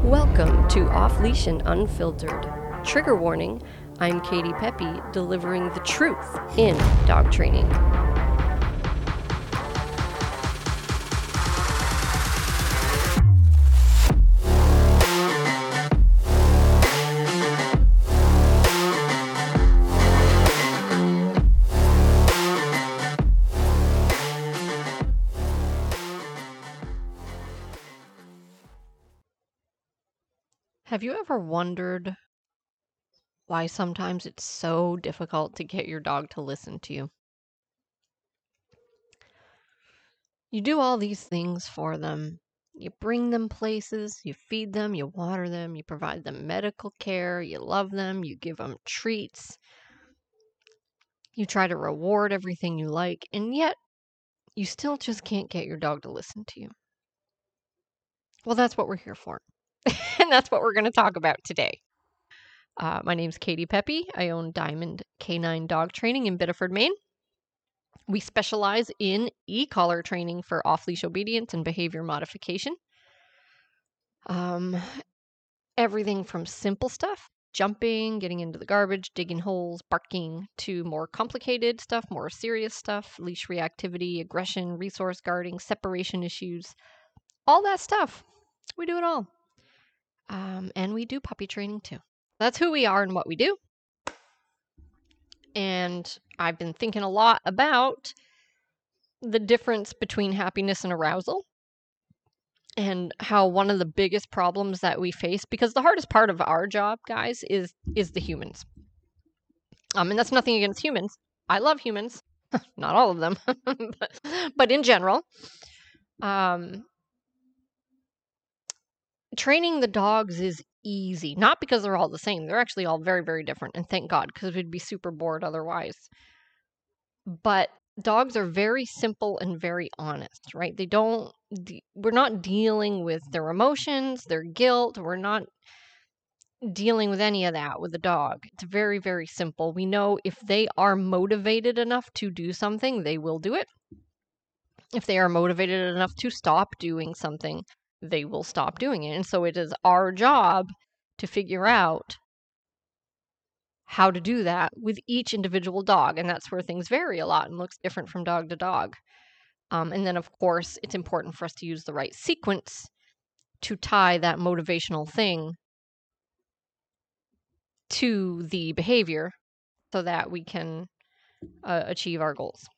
Welcome to Off Leash and Unfiltered. Trigger warning, I'm Katie Pepe, delivering the truth in dog training. Have you ever wondered why sometimes it's so difficult to get your dog to listen to you? You do all these things for them. You bring them places, you feed them, you water them, you provide them medical care, you love them, you give them treats, you try to reward everything you like, and yet you still just can't get your dog to listen to you. Well, that's what we're here for. And that's what we're going to talk about today. My name's Katie Pepe. I own Diamond Canine Dog Training in Biddeford, Maine. We specialize in e-collar training for off-leash obedience and behavior modification. Everything from simple stuff, jumping, getting into the garbage, digging holes, barking, to more complicated stuff, more serious stuff, leash reactivity, aggression, resource guarding, separation issues, all that stuff. We do it all. And we do puppy training too. That's who we are and what we do. And I've been thinking a lot about the difference between happiness and arousal, and how one of the biggest problems that we face, because the hardest part of our job, guys, is the humans. And that's nothing against humans. I love humans. Not all of them, but in general. Training the dogs is easy, not because they're all the same. They're actually all very, very different, and thank God, because we'd be super bored otherwise. But dogs are very simple and very honest, right? We're not dealing with their emotions, their guilt. We're not dealing with any of that with the dog. It's very, very simple. We know if they are motivated enough to do something, they will do it. If they are motivated enough to stop doing something, they will stop doing it. And so it is our job to figure out how to do that with each individual dog. And that's where things vary a lot and looks different from dog to dog. And then, of course, it's important for us to use the right sequence to tie that motivational thing to the behavior so that we can achieve our goals.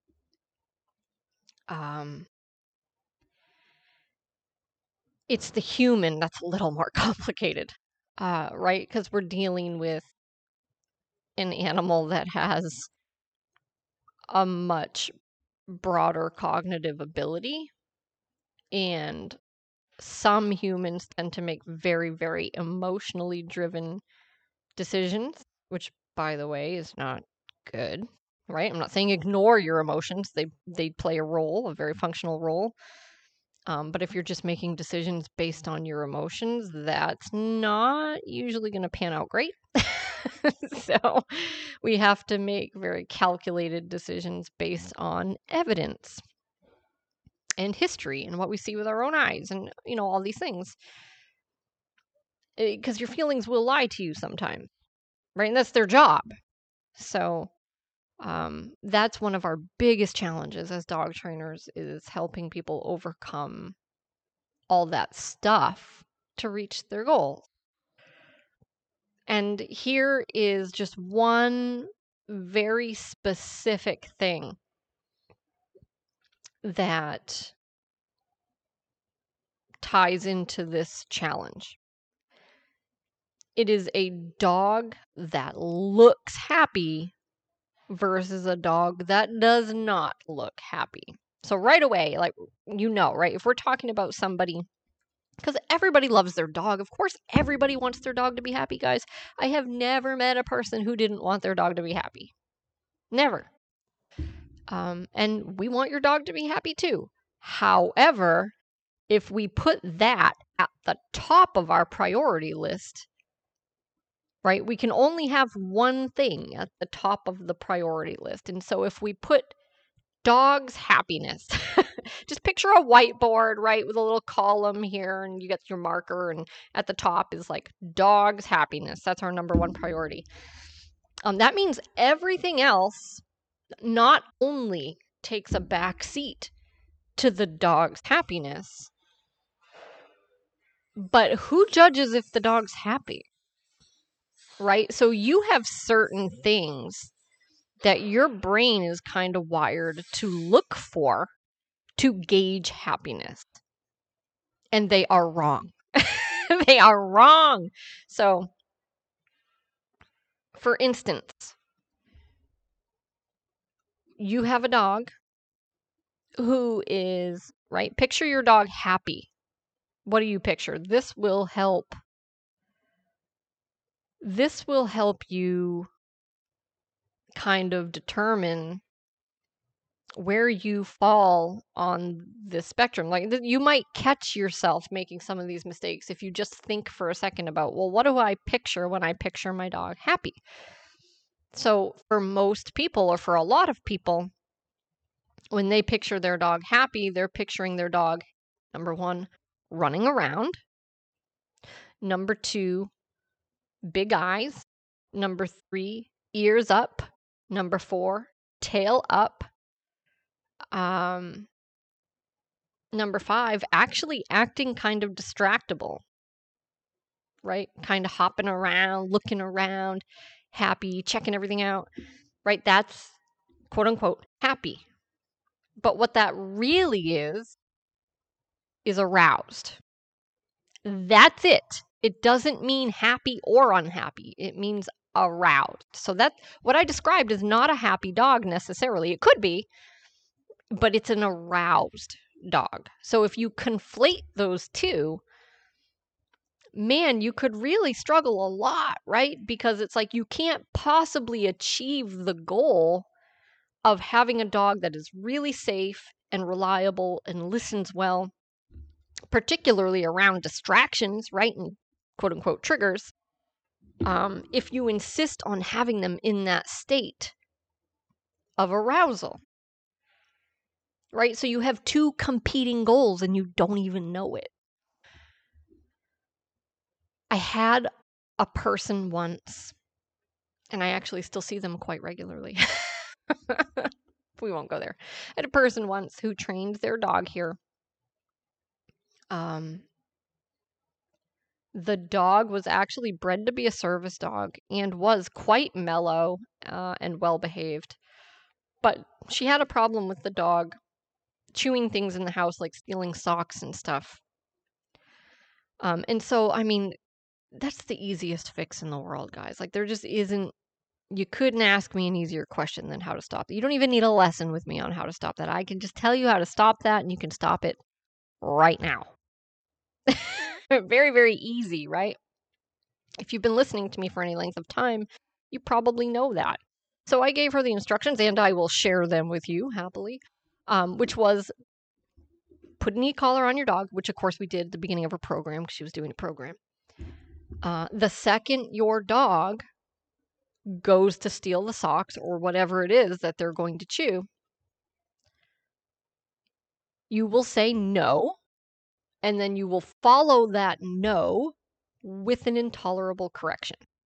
It's the human that's a little more complicated, right? Because we're dealing with an animal that has a much broader cognitive ability, and some humans tend to make very, very emotionally driven decisions, which, by the way, is not good, right? I'm not saying ignore your emotions. They play a role, a very functional role. But if you're just making decisions based on your emotions, that's not usually going to pan out great. So we have to make very calculated decisions based on evidence and history and what we see with our own eyes and, all these things. Because your feelings will lie to you sometimes, right? And that's their job. So that's one of our biggest challenges as dog trainers, is helping people overcome all that stuff to reach their goals. And here is just one very specific thing that ties into this challenge. It is a dog that looks happy versus a dog that does not look happy. So right away, right? If we're talking about somebody, because everybody loves their dog. Of course, everybody wants their dog to be happy, guys. I have never met a person who didn't want their dog to be happy. Never. And we want your dog to be happy too. However, if we put that at the top of our priority list, right, we can only have one thing at the top of the priority list. And so if we put dog's happiness. Just picture a whiteboard, right, with a little column here, and you get your marker, and at the top is like dog's happiness. That's our number one priority. That means everything else not only takes a back seat to the dog's happiness, but who judges if the dog's happy? Right? So you have certain things that your brain is kind of wired to look for to gauge happiness. And they are wrong. They are wrong. So, for instance, you have a dog who is, right? Picture your dog happy. What do you picture? This will help you kind of determine where you fall on the spectrum. Like you might catch yourself making some of these mistakes if you just think for a second about, well, what do I picture when I picture my dog happy? So for most people, or for a lot of people, when they picture their dog happy, they're picturing their dog, number one, running around. Number two, big eyes. Number three, ears up. Number four, tail up. Number five, actually acting kind of distractible, right? Kind of hopping around, looking around, happy, checking everything out, right? That's quote unquote happy. But what that really is aroused. That's it. It doesn't mean happy or unhappy. It means aroused. So that what I described is not a happy dog necessarily. It could be, but it's an aroused dog. So if you conflate those two, man, you could really struggle a lot, right? Because it's like you can't possibly achieve the goal of having a dog that is really safe and reliable and listens well, particularly around distractions, right? And quote unquote triggers. If you insist on having them in that state of arousal, right? So you have two competing goals and you don't even know it. I had a person once, and I actually still see them quite regularly. We won't go there. I had a person once who trained their dog here. The dog was actually bred to be a service dog and was quite mellow and well behaved. But she had a problem with the dog chewing things in the house, like stealing socks and stuff. And so, I mean, that's the easiest fix in the world, guys. Like, there just isn't, you couldn't ask me an easier question than how to stop it. You don't even need a lesson with me on how to stop that. I can just tell you how to stop that, and you can stop it right now. Very, very easy, right? If you've been listening to me for any length of time, you probably know that. So I gave her the instructions, and I will share them with you happily, which was put an e-collar on your dog, which of course we did at the beginning of her program because she was doing a program. The second your dog goes to steal the socks or whatever it is that they're going to chew, you will say no, and then you will follow that no with an intolerable correction.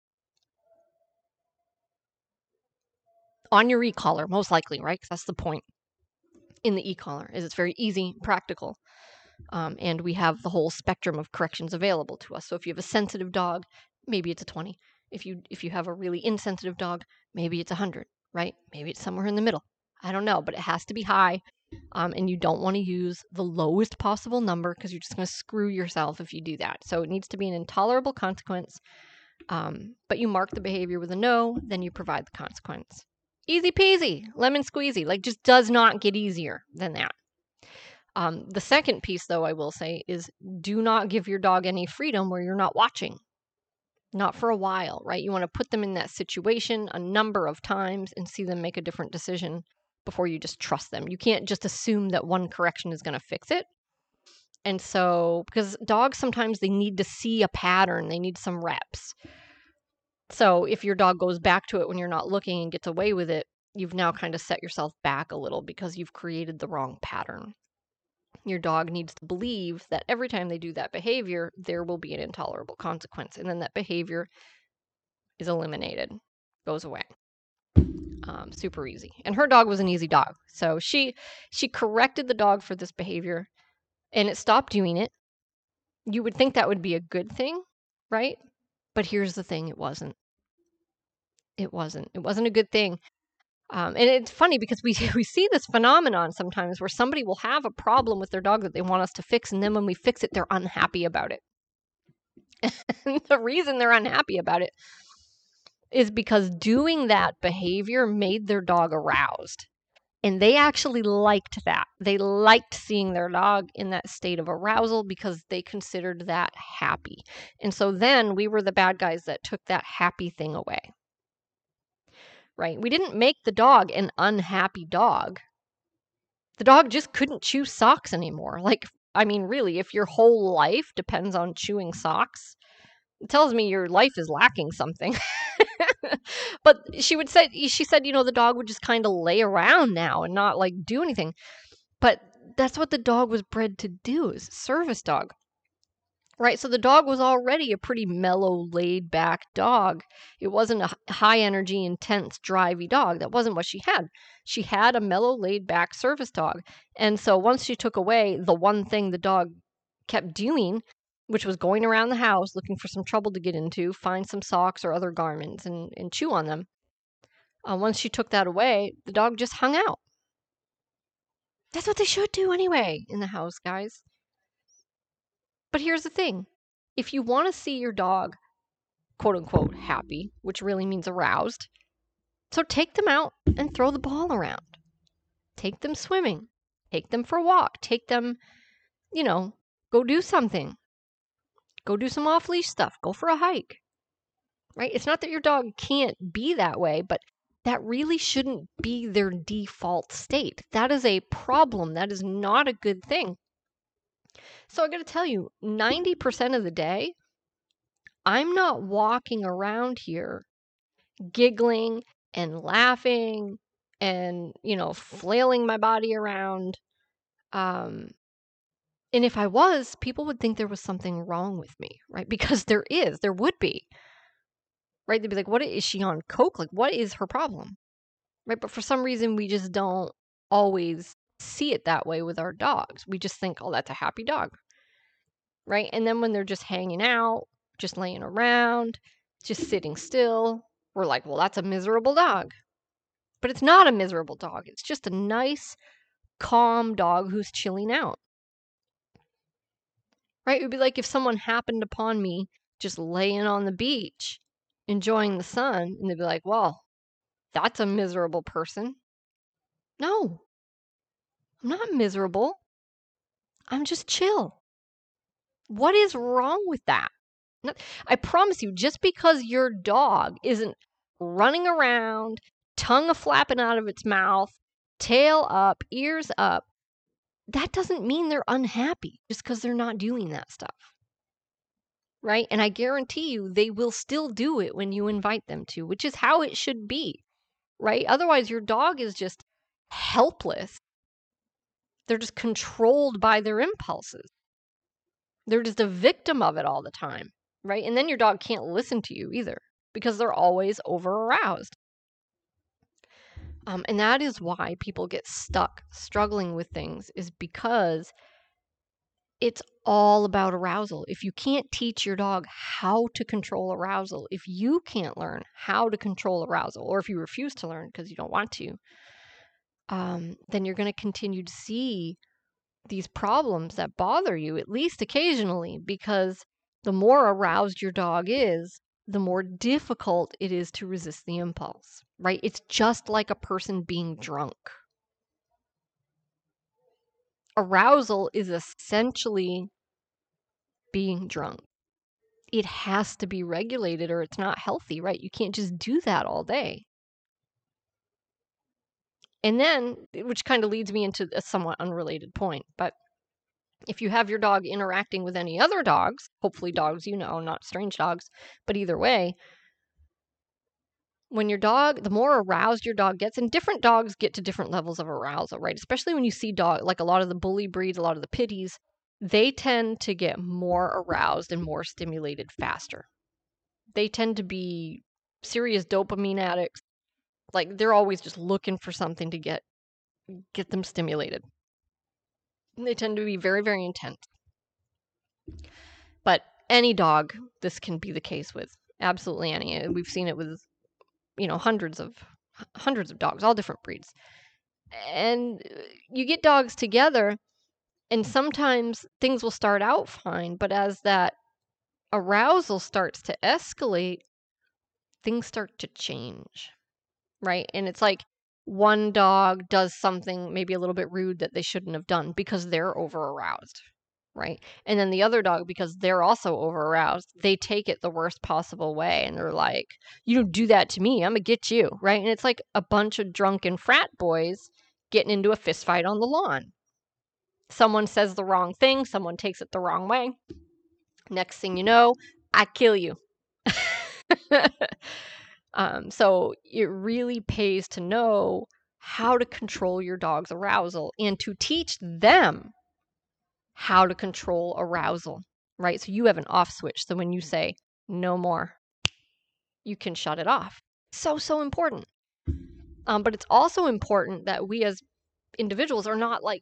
On your e-collar, most likely, right? Because that's the point in the e-collar, is it's very easy, practical, and we have the whole spectrum of corrections available to us. So if you have a sensitive dog, maybe it's a 20. If you have a really insensitive dog, maybe it's 100, right? Maybe it's somewhere in the middle. I don't know, but it has to be high, and you don't want to use the lowest possible number because you're just going to screw yourself if you do that. So it needs to be an intolerable consequence, but you mark the behavior with a no, then you provide the consequence. Easy peasy, lemon squeezy, like just does not get easier than that. The second piece, though, I will say, is do not give your dog any freedom where you're not watching. Not for a while, right? You want to put them in that situation a number of times and see them make a different decision before you just trust them. You can't just assume that one correction is going to fix it. And so, because dogs sometimes they need to see a pattern, they need some reps. So if your dog goes back to it when you're not looking and gets away with it, you've now kind of set yourself back a little because you've created the wrong pattern. Your dog needs to believe that every time they do that behavior, there will be an intolerable consequence, and then that behavior is eliminated, goes away. Super easy. And her dog was an easy dog. So she corrected the dog for this behavior, and it stopped doing it. You would think that would be a good thing, right? But here's the thing, it wasn't. It wasn't. It wasn't a good thing. And it's funny because we see this phenomenon sometimes where somebody will have a problem with their dog that they want us to fix, and then when we fix it, they're unhappy about it. And the reason they're unhappy about it is because doing that behavior made their dog aroused. And they actually liked that. They liked seeing their dog in that state of arousal because they considered that happy. And so then we were the bad guys that took that happy thing away. Right? We didn't make the dog an unhappy dog. The dog just couldn't chew socks anymore. Like, I mean, really, if your whole life depends on chewing socks, it tells me your life is lacking something. But she said, the dog would just kind of lay around now and not like do anything. But that's what the dog was bred to do, is a service dog. Right? So the dog was already a pretty mellow, laid back dog. It wasn't a high energy, intense, drivey dog. That wasn't what she had. She had a mellow, laid back service dog. And so once she took away the one thing the dog kept doing, which was going around the house looking for some trouble to get into, find some socks or other garments and chew on them. Once she took that away, the dog just hung out. That's what they should do anyway in the house, guys. But here's the thing. If you want to see your dog, quote unquote, happy, which really means aroused, so take them out and throw the ball around. Take them swimming. Take them for a walk. Take them, go do something. Go do some off-leash stuff. Go for a hike. Right? It's not that your dog can't be that way, but that really shouldn't be their default state. That is a problem. That is not a good thing. So I got to tell you, 90% of the day, I'm not walking around here giggling and laughing and, flailing my body around. And if I was, people would think there was something wrong with me, right? Because there would be. Right? They'd be like, what is she on coke? Like, what is her problem? Right? But for some reason, we just don't always see it that way with our dogs. We just think, oh, that's a happy dog. Right? And then when they're just hanging out, just laying around, just sitting still, we're like, well, that's a miserable dog. But it's not a miserable dog. It's just a nice, calm dog who's chilling out. Right? It would be like if someone happened upon me just laying on the beach, enjoying the sun, and they'd be like, well, that's a miserable person. No, I'm not miserable. I'm just chill. What is wrong with that? I promise you, just because your dog isn't running around, tongue flapping out of its mouth, tail up, ears up, that doesn't mean they're unhappy just because they're not doing that stuff. Right? And I guarantee you, they will still do it when you invite them to, which is how it should be. Right? Otherwise, your dog is just helpless. They're just controlled by their impulses. They're just a victim of it all the time, right? And then your dog can't listen to you either because they're always over aroused. And that is why people get stuck struggling with things, is because it's all about arousal. If you can't teach your dog how to control arousal, if you can't learn how to control arousal, or if you refuse to learn because you don't want to, then you're going to continue to see these problems that bother you, at least occasionally, because the more aroused your dog is, the more difficult it is to resist the impulse, right? It's just like a person being drunk. Arousal is essentially being drunk. It has to be regulated or it's not healthy, right? You can't just do that all day. And then, which kind of leads me into a somewhat unrelated point, but if you have your dog interacting with any other dogs, hopefully dogs not strange dogs, but either way, when your dog, the more aroused your dog gets, and different dogs get to different levels of arousal, right? Especially when you see like a lot of the bully breeds, a lot of the pitties, they tend to get more aroused and more stimulated faster. They tend to be serious dopamine addicts. Like they're always just looking for something to get them stimulated. And they tend to be very, very intense. But any dog, this can be the case with. Absolutely any. We've seen it with, hundreds of dogs, all different breeds. And you get dogs together, and sometimes things will start out fine, but as that arousal starts to escalate, things start to change, right? And it's like one dog does something maybe a little bit rude that they shouldn't have done because they're over aroused, right? And then the other dog, because they're also over aroused, they take it the worst possible way and they're like, you don't do that to me, I'm gonna get you, right? And it's like a bunch of drunken frat boys getting into a fist fight on the lawn. Someone says the wrong thing, someone takes it the wrong way. Next thing you know, I kill you. So it really pays to know how to control your dog's arousal and to teach them how to control arousal, right? So you have an off switch. So when you say no more, you can shut it off. So important. But it's also important that we as individuals are not like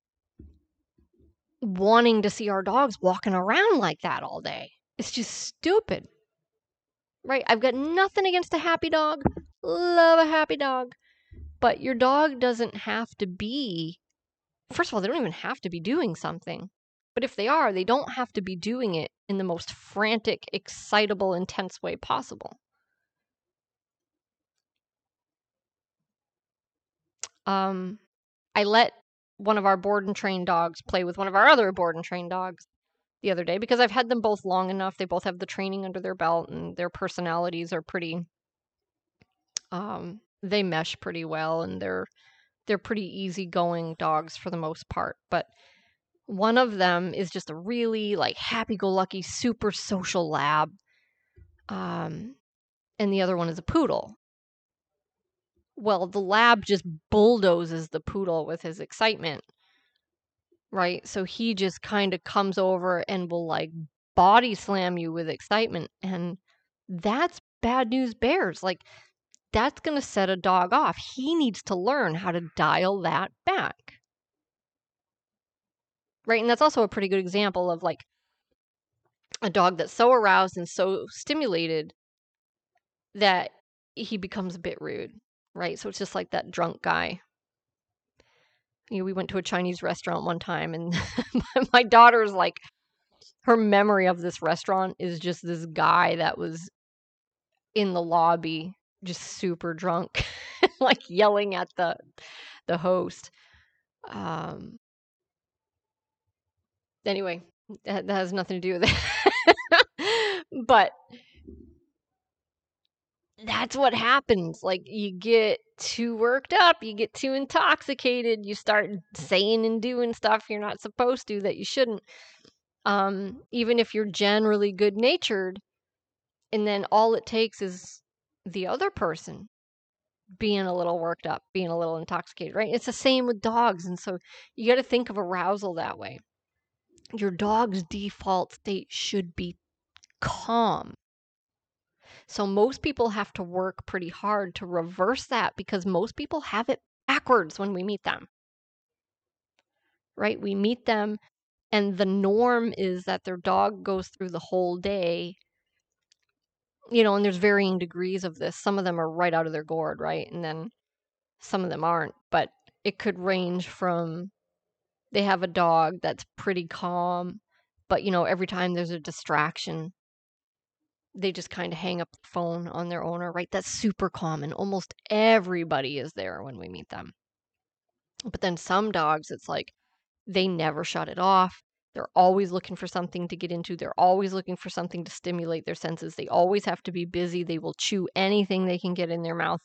wanting to see our dogs walking around like that all day. It's just stupid, right? I've got nothing against a happy dog. Love a happy dog. But your dog doesn't have to be, first of all, they don't even have to be doing something. But if they are, they don't have to be doing it in the most frantic, excitable, intense way possible. I let one of our board and train dogs play with one of our other board and train dogs the other day because I've had them both long enough. They both have the training under their belt and their personalities are pretty, they mesh pretty well, and they're pretty easygoing dogs for the most part. But one of them is just a really like happy-go-lucky, super social lab, and the other one is a poodle. Well, the lab just bulldozes the poodle with his excitement, right? So he just kind of comes over and will like body slam you with excitement, and that's bad news bears. Like that's going to set a dog off. He needs to learn how to dial that back. Right? And that's also a pretty good example of like a dog that's so aroused and so stimulated that he becomes a bit rude, right? So it's just like that drunk guy. We went to a Chinese restaurant one time, and my daughter's like, her memory of this restaurant is just this guy that was in the lobby, just super drunk, like yelling at the host. Anyway, that has nothing to do with it. But that's what happens. Like you get too worked up, you get too intoxicated, you start saying and doing stuff you're not supposed to that you shouldn't. Even if you're generally good natured, and then all it takes is the other person being a little worked up, being a little intoxicated, right? It's the same with dogs. And so you got to think of arousal that way. Your dog's default state should be calm. So most people have to work pretty hard to reverse that because most people have it backwards when we meet them. Right? We meet them and the norm is that their dog goes through the whole day, and there's varying degrees of this. Some of them are right out of their gourd, right? And then some of them aren't, but it could range from they have a dog that's pretty calm, but every time there's a distraction, they just kind of hang up the phone on their owner, right? That's super common. Almost everybody is there when we meet them. But then some dogs, it's like they never shut it off. They're always looking for something to get into. They're always looking for something to stimulate their senses. They always have to be busy. They will chew anything they can get in their mouth.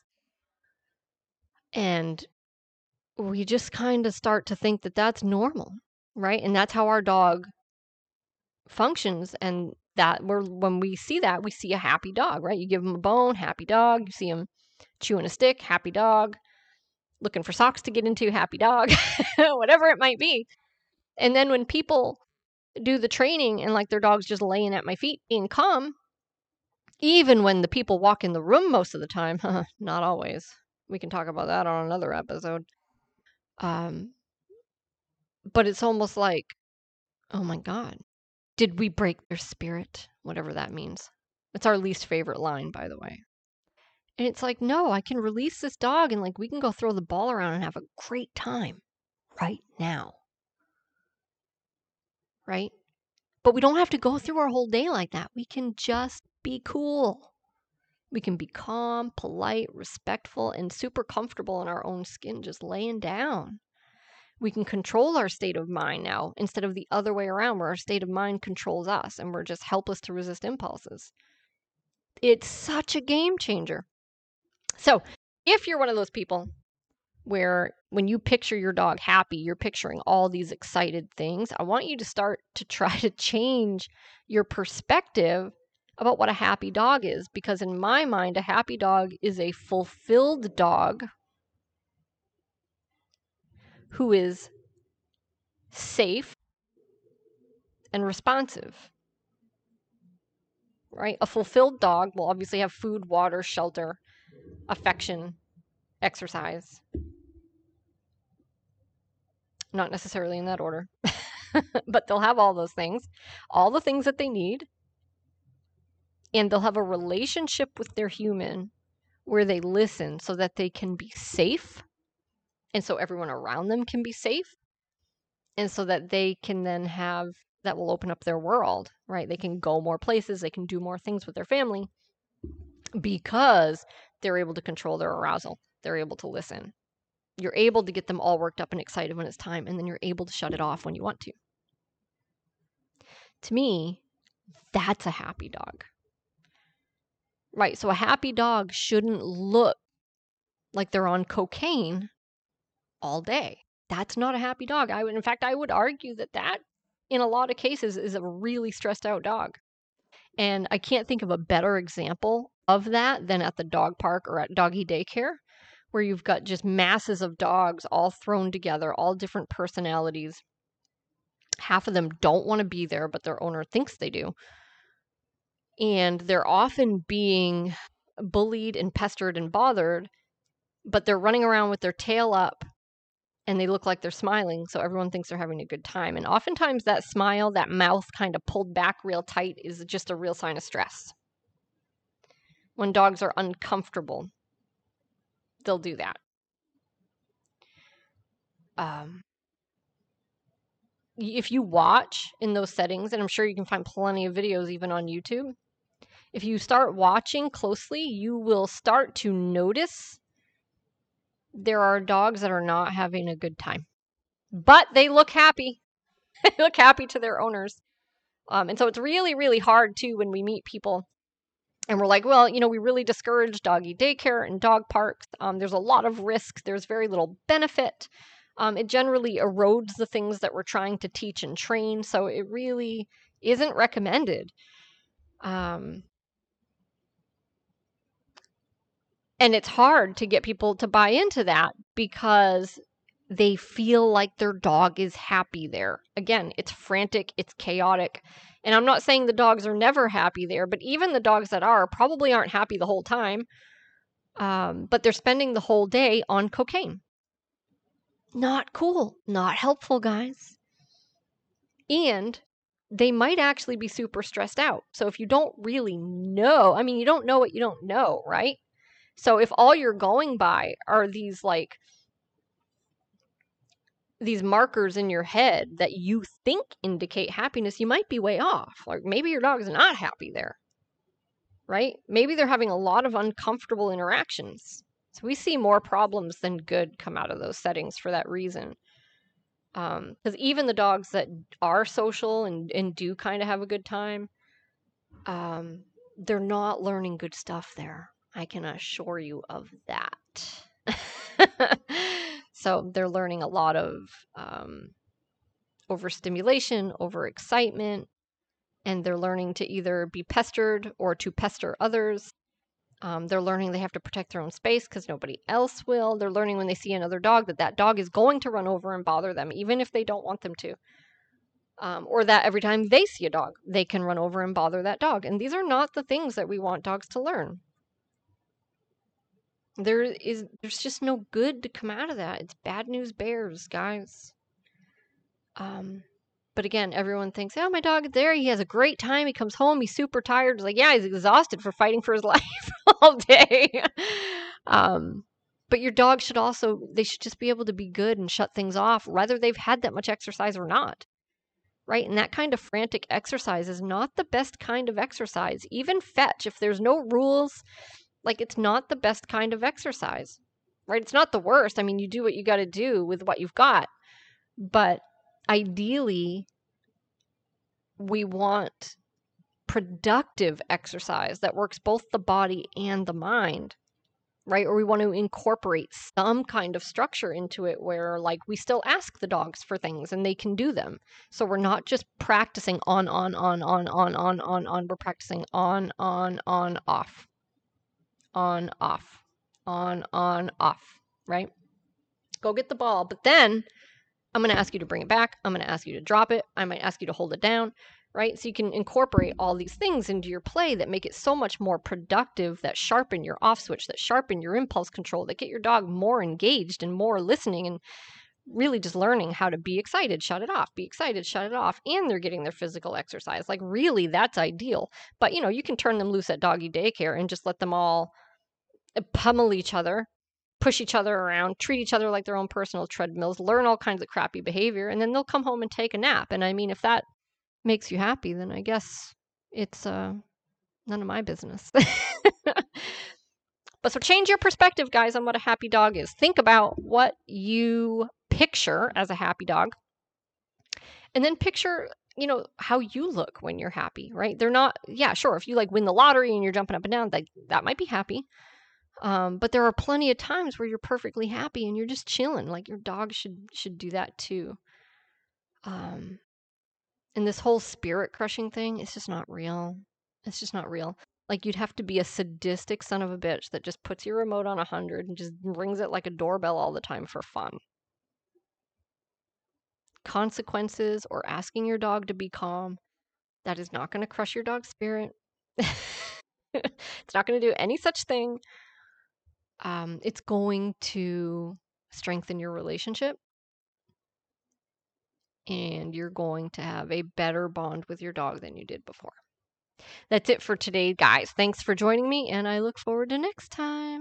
And we just kind of start to think that that's normal, right? And that's how our dog functions. And when we see that, we see a happy dog, right? You give them a bone, happy dog. You see them chewing a stick, happy dog. Looking for socks to get into, happy dog. Whatever it might be. And then when people do the training and like their dog's just laying at my feet being calm, even when the people walk in the room most of the time, not always. We can talk about that on another episode. But it's almost like, oh my God, did we break their spirit? Whatever that means. It's our least favorite line, by the way. And it's like, no, I can release this dog and like we can go throw the ball around and have a great time right now. Right? But we don't have to go through our whole day like that. We can just be cool. We can be calm, polite, respectful, and super comfortable in our own skin, just laying down. We can control our state of mind now instead of the other way around where our state of mind controls us and we're just helpless to resist impulses. It's such a game changer. So if you're one of those people where when you picture your dog happy, you're picturing all these excited things, I want you to start to try to change your perspective about what a happy dog is. Because in my mind, a happy dog is a fulfilled dog who is safe and responsive. Right? A fulfilled dog will obviously have food, water, shelter, affection, exercise. Not necessarily in that order, but they'll have all those things, all the things that they need. And they'll have a relationship with their human where they listen so that they can be safe. And so everyone around them can be safe. And so that they can then have, that will open up their world, right? They can go more places. They can do more things with their family because they're able to control their arousal. They're able to listen. You're able to get them all worked up and excited when it's time, and then you're able to shut it off when you want to. To me, that's a happy dog. Right, so a happy dog shouldn't look like they're on cocaine all day. That's not a happy dog. In fact, I would argue that in a lot of cases is a really stressed out dog. And I can't think of a better example of that than at the dog park or at doggy daycare, where you've got just masses of dogs all thrown together, all different personalities. Half of them don't want to be there, but their owner thinks they do. And they're often being bullied and pestered and bothered, but they're running around with their tail up and they look like they're smiling, so everyone thinks they're having a good time. And oftentimes that smile, that mouth kind of pulled back real tight, is just a real sign of stress. When dogs are uncomfortable, they'll do that. If you watch in those settings, and I'm sure you can find plenty of videos even on YouTube, if you start watching closely, you will start to notice there are dogs that are not having a good time, but they look happy. They look happy to their owners. And so it's really, really hard too when we meet people and we're like, well, we really discourage doggy daycare and dog parks. There's a lot of risk. There's very little benefit. It generally erodes the things that we're trying to teach and train. So it really isn't recommended. And it's hard to get people to buy into that because they feel like their dog is happy there. Again, it's frantic, it's chaotic. And I'm not saying the dogs are never happy there, but even the dogs that are probably aren't happy the whole time. But they're spending the whole day on cocaine. Not cool, not helpful, guys. And they might actually be super stressed out. So if you don't really know, you don't know what you don't know, right? So if all you're going by are these markers in your head that you think indicate happiness, you might be way off. Like maybe your dog's not happy there, right? Maybe they're having a lot of uncomfortable interactions. So we see more problems than good come out of those settings for that reason. Because even the dogs that are social and do kind of have a good time, they're not learning good stuff there. I can assure you of that. So they're learning a lot of overstimulation, overexcitement, and they're learning to either be pestered or to pester others. They're learning they have to protect their own space because nobody else will. They're learning when they see another dog that dog is going to run over and bother them, even if they don't want them to. Or that every time they see a dog, they can run over and bother that dog. And these are not the things that we want dogs to learn. There's just no good to come out of that. It's bad news bears, guys. But again, everyone thinks, oh, my dog is there. He has a great time. He comes home. He's super tired. It's like, yeah, he's exhausted for fighting for his life all day. But your dog should they should just be able to be good and shut things off, whether they've had that much exercise or not. Right? And that kind of frantic exercise is not the best kind of exercise. Even fetch, if there's no rules, like, it's not the best kind of exercise. Right? It's not the worst. I mean, you do what you got to do with what you've got. But ideally, we want productive exercise that works both the body and the mind, right? Or we want to incorporate some kind of structure into it where, like, we still ask the dogs for things and they can do them. So we're not just practicing on. We're practicing on, off. On, off, right? Go get the ball, but then I'm going to ask you to bring it back. I'm going to ask you to drop it. I might ask you to hold it down, right? So you can incorporate all these things into your play that make it so much more productive, that sharpen your off switch, that sharpen your impulse control, that get your dog more engaged and more listening and really just learning how to be excited, shut it off, be excited, shut it off. And they're getting their physical exercise. Like, really, that's ideal. But, you can turn them loose at doggy daycare and just let them all pummel each other, push each other around, treat each other like their own personal treadmills, learn all kinds of crappy behavior, and then they'll come home and take a nap. And I mean, if that makes you happy, then I guess it's none of my business. But so change your perspective, guys, on what a happy dog is. Think about what you picture as a happy dog. And then picture, how you look when you're happy, right? They're not, yeah, sure, if you like win the lottery and you're jumping up and down, that might be happy. But there are plenty of times where you're perfectly happy and you're just chilling. Like, your dog should do that too. And this whole spirit crushing thing, it's just not real. It's just not real. Like, you'd have to be a sadistic son of a bitch that just puts your remote on 100 and just rings it like a doorbell all the time for fun. Consequences or asking your dog to be calm, that is not going to crush your dog's spirit. It's not going to do any such thing. It's going to strengthen your relationship, and you're going to have a better bond with your dog than you did before. That's it for today, guys. Thanks for joining me, and I look forward to next time.